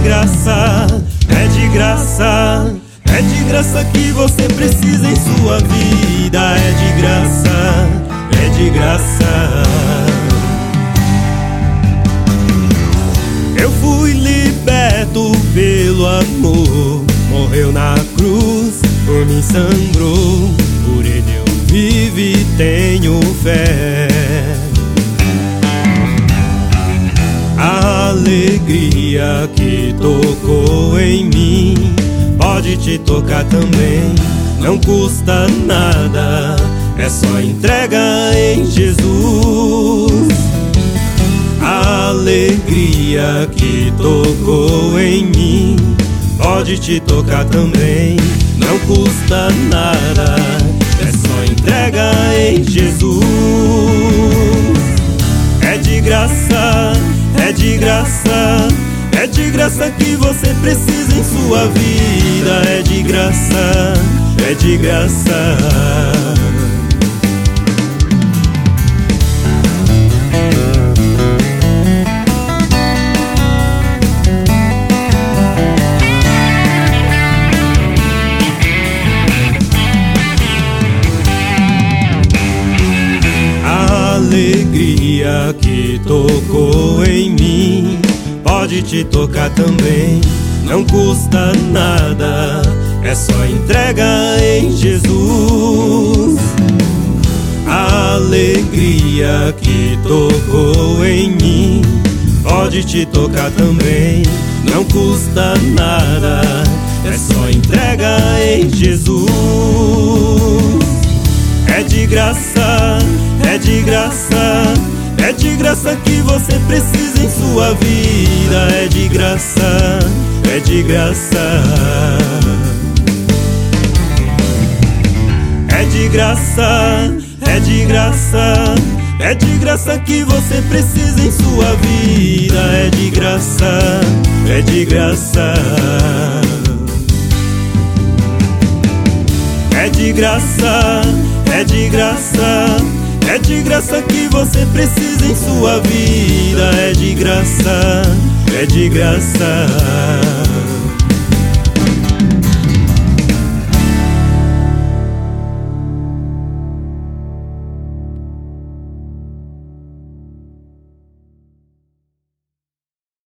graça, é de graça, é de graça que você precisa em sua vida. É de graça, é de graça. Eu fui liberto pelo amor, morreu na cruz, por mim sangrou, por ele eu vivo e tenho fé. A alegria que tocou em mim pode te tocar também, não custa nada, é só entrega em Jesus. A alegria que tocou em mim pode te tocar também, não custa nada, é só entrega em Jesus. É de graça, é de graça, é de graça que você precisa em sua vida. É de graça, é de graça. A alegria que tocou em mim pode te tocar também, não custa nada, é só entrega em Jesus. A alegria que tocou em mim pode te tocar também, não custa nada, é só entrega em Jesus. É de graça, é de graça, é de graça que você precisa em sua vida. É de graça, é de graça. É de graça, é de graça, é de graça que você precisa em sua vida. É de graça, é de graça. É de graça, é de graça, é de graça que você precisa em sua vida. É de graça, é de graça.